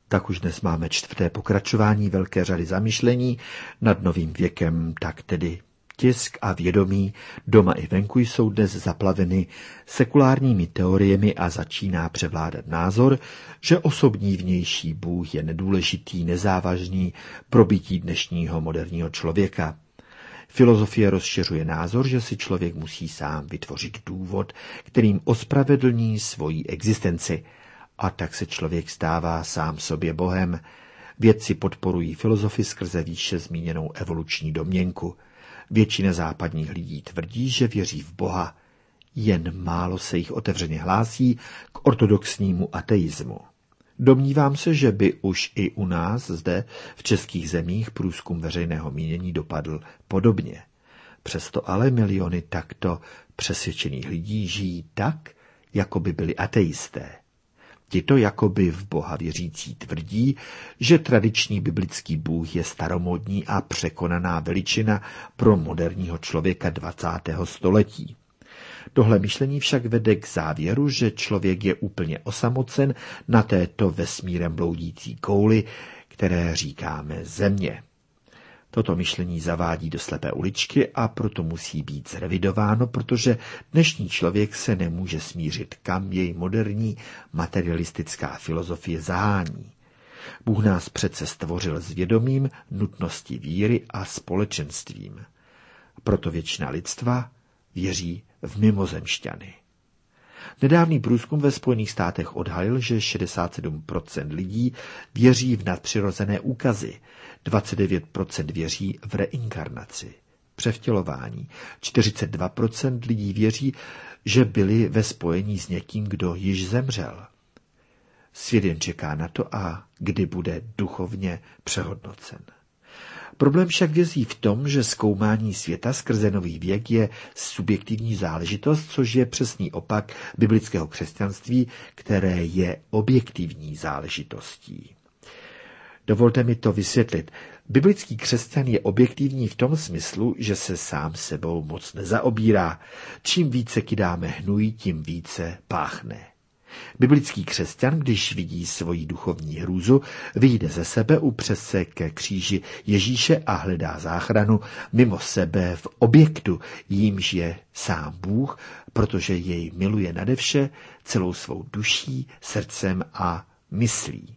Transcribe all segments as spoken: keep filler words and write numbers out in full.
Tak už dnes máme čtvrté pokračování velké řady zamyšlení nad novým věkem, tak tedy tisk a vědomí doma i venku jsou dnes zaplaveny sekulárními teoriemi a začíná převládat názor, že osobní vnější Bůh je nedůležitý, nezávažný pro bytí dnešního moderního člověka. Filozofie rozšiřuje názor, že si člověk musí sám vytvořit důvod, kterým ospravedlní svoji existenci. A tak se člověk stává sám sobě Bohem. Vědci podporují filozofii skrze výše zmíněnou evoluční domněnku. Většina západních lidí tvrdí, že věří v Boha. Jen málo se jich otevřeně hlásí k ortodoxnímu ateismu. Domnívám se, že by už i u nás zde v českých zemích průzkum veřejného mínění dopadl podobně. Přesto ale miliony takto přesvědčených lidí žijí tak, jako by byli ateisté. Tito jakoby v Boha věřící tvrdí, že tradiční biblický Bůh je staromódní a překonaná veličina pro moderního člověka dvacátého století. Tohle myšlení však vede k závěru, že člověk je úplně osamocen na této vesmírem bloudící kouli, které říkáme Země. Toto myšlení zavádí do slepé uličky a proto musí být zrevidováno, protože dnešní člověk se nemůže smířit, kam jej moderní materialistická filozofie zahání. Bůh nás přece stvořil s vědomím nutnosti víry a společenstvím. Proto většina lidstva věří v mimozemšťany. Nedávný průzkum ve Spojených státech odhalil, že šedesát sedm procent lidí věří v nadpřirozené úkazy, dvacet devět procent věří v reinkarnaci, převtělování, čtyřicet dva procent lidí věří, že byli ve spojení s někým, kdo již zemřel. Svět jen čeká na to, a kdy bude duchovně přehodnocen. Problém však vězí v tom, že zkoumání světa skrze nový věk je subjektivní záležitost, což je přesný opak biblického křesťanství, které je objektivní záležitostí. Dovolte mi to vysvětlit. Biblický křesťan je objektivní v tom smyslu, že se sám sebou moc nezaobírá. Čím více kydáme hnůj, tím více páchne. Biblický křesťan, když vidí svoji duchovní hrůzu, vyjde ze sebe, upře se ke kříži Ježíše a hledá záchranu mimo sebe v objektu, jímž je sám Bůh, protože jej miluje nade vše celou svou duší, srdcem a myslí.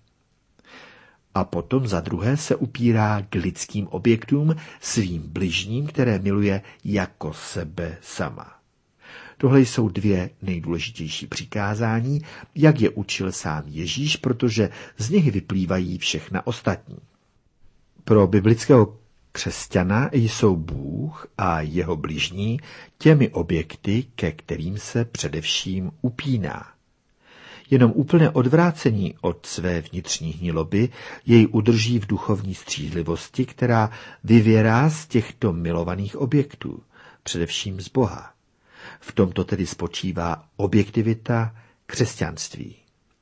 A potom za druhé se upírá k lidským objektům, svým bližním, které miluje jako sebe sama. Tohle jsou dvě nejdůležitější přikázání, jak je učil sám Ježíš, protože z nich vyplývají všechna ostatní. Pro biblického křesťana jsou Bůh a jeho bližní těmi objekty, ke kterým se především upíná. Jenom úplné odvrácení od své vnitřní hniloby jej udrží v duchovní střízlivosti, která vyvěrá z těchto milovaných objektů, především z Boha. V tomto tedy spočívá objektivita křesťanství.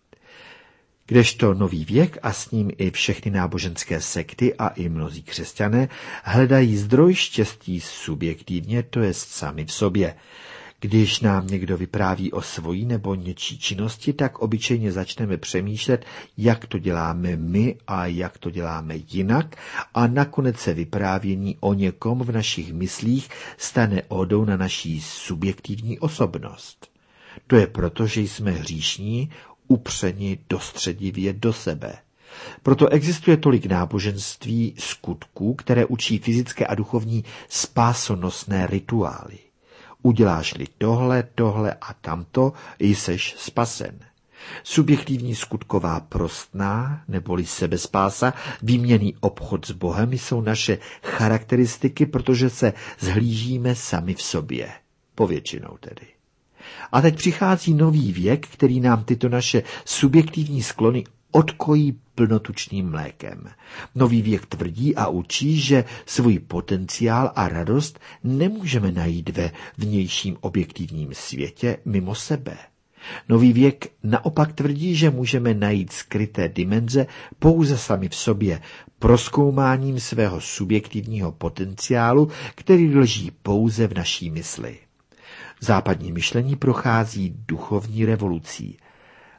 Kdežto nový věk a s ním i všechny náboženské sekty a i mnozí křesťané hledají zdroj štěstí subjektivně, to jest sami v sobě. Když nám někdo vypráví o svojí nebo něčí činnosti, tak obyčejně začneme přemýšlet, jak to děláme my a jak to děláme jinak, a nakonec se vyprávění o někom v našich myslích stane ódou na naší subjektivní osobnost. To je proto, že jsme hříšní, upřeni dostředivě do sebe. Proto existuje tolik náboženství skutků, které učí fyzické a duchovní spásonosné rituály. Uděláš-li tohle, tohle a tamto, jseš spasen. Subjektivní skutková prostná, neboli sebespása, výměnný obchod s Bohem jsou naše charakteristiky, protože se zhlížíme sami v sobě. Povětšinou tedy. A teď přichází nový věk, který nám tyto naše subjektivní sklony odkojí plnotučným mlékem. Nový věk tvrdí a učí, že svůj potenciál a radost nemůžeme najít ve vnějším objektivním světě mimo sebe. Nový věk naopak tvrdí, že můžeme najít skryté dimenze pouze sami v sobě, prozkoumáním svého subjektivního potenciálu, který leží pouze v naší mysli. Západní myšlení prochází duchovní revolucí.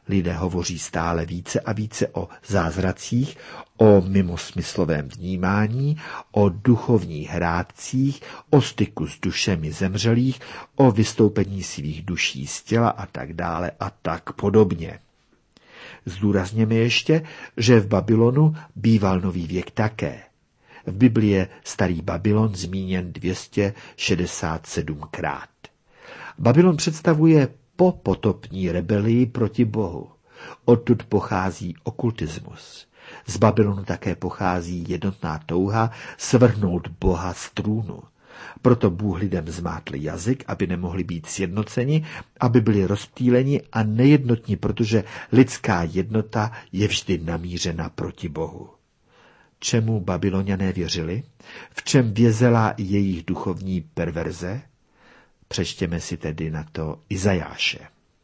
Lidé hovoří stále více a více o zázracích, o mimosmyslovém vnímání, o duchovních hrádcích, o styku s dušemi zemřelých, o vystoupení svých duší z těla a tak dále a tak podobně. Zdůrazněme ještě, že v Babylonu býval nový věk také. V Biblii je starý Babylon zmíněn dvě stě šedesát sedmkrát. Babylon představuje popotopní rebelii proti Bohu. Odtud pochází okultismus. Z Babylonu také pochází jednotná touha svrhnout Boha z trůnu. Proto Bůh lidem zmátl jazyk, aby nemohli být sjednoceni, aby byli rozptýleni a nejednotní, protože lidská jednota je vždy namířena proti Bohu. Čemu Babyloniané věřili? V čem vězela jejich duchovní perverze? Přečtěme si tedy na to Izajáše.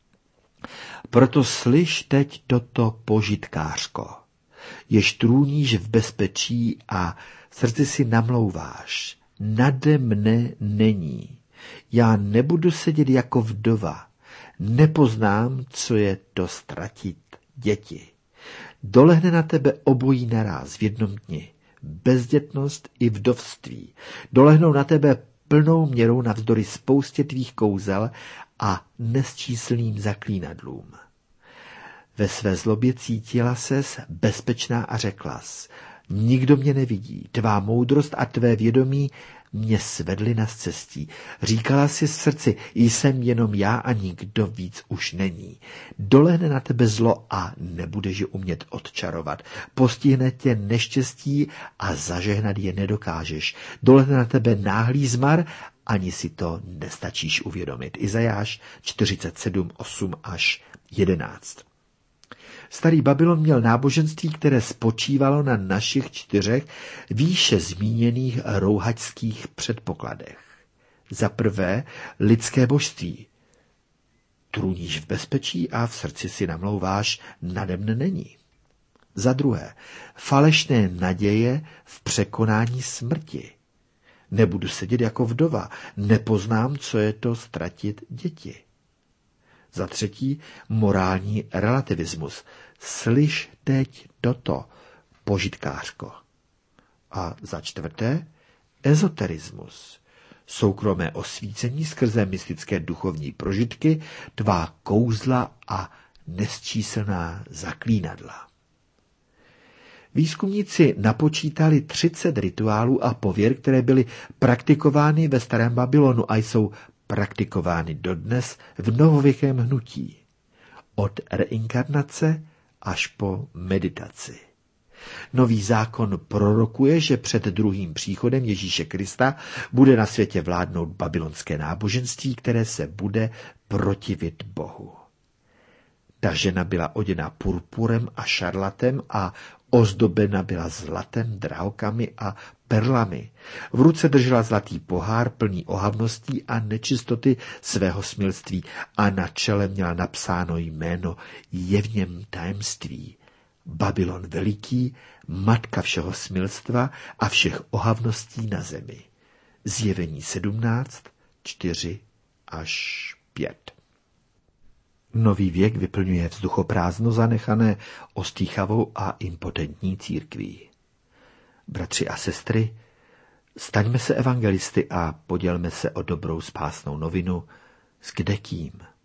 Proto slyš teď toto požitkářko, jež trůníš v bezpečí a v srdci si namlouváš. Nade mne není. Já nebudu sedět jako vdova. Nepoznám, co je to ztratit děti. Dolehne na tebe obojí naráz v jednom dni. Bezdětnost i vdovství. Dolehnou na tebe plnou měrou navzdory spoustě tvých kouzel a nesčíslným zaklínadlům. Ve své zlobě cítila ses bezpečná a řeklas, nikdo mě nevidí, tvá moudrost a tvé vědomí mě svedly na cestí. Říkala si v srdci, jsem jenom já a nikdo víc už není. Dolehne na tebe zlo a nebudeš je umět odčarovat. Postihne tě neštěstí a zažehnat je nedokážeš. Dolehne na tebe náhlý zmar, ani si to nestačíš uvědomit. Izajáš čtyřicet sedm, osm až jedenáct. Starý Babylon měl náboženství, které spočívalo na našich čtyřech výše zmíněných rouhačských předpokladech. Za prvé lidské božství. Trůníš v bezpečí a v srdci si namlouváš, nade mne není. Za druhé falešné naděje v překonání smrti. Nebudu sedět jako vdova, nepoznám, co je to ztratit děti. Za třetí morální relativismus. Slyš teď toto, požitkářko. A za čtvrté ezoterismus. Soukromé osvícení skrze mystické duchovní prožitky, tvá kouzla a nesčíslná zaklínadla. Výzkumníci napočítali třicet rituálů a pověr, které byly praktikovány ve starém Babylonu a jsou praktikovány dodnes v novověkém hnutí. Od reinkarnace až po meditaci. Nový zákon prorokuje, že před druhým příchodem Ježíše Krista bude na světě vládnout babylonské náboženství, které se bude protivit Bohu. Ta žena byla oděna purpurem a šarlatem a ozdobena byla zlatem, drahokami a perlami. V ruce držela zlatý pohár plný ohavností a nečistoty svého smilství a na čele měla napsáno jméno, je v něm tajemství. Babylon veliký, matka všeho smilstva a všech ohavností na zemi. Zjevení sedmnáct, čtyři až pět. Nový věk vyplňuje vzduchoprázdno zanechané ostýchavou a impotentní církví. Bratři a sestry, staňme se evangelisty a podělme se o dobrou spásnou novinu s kdekým.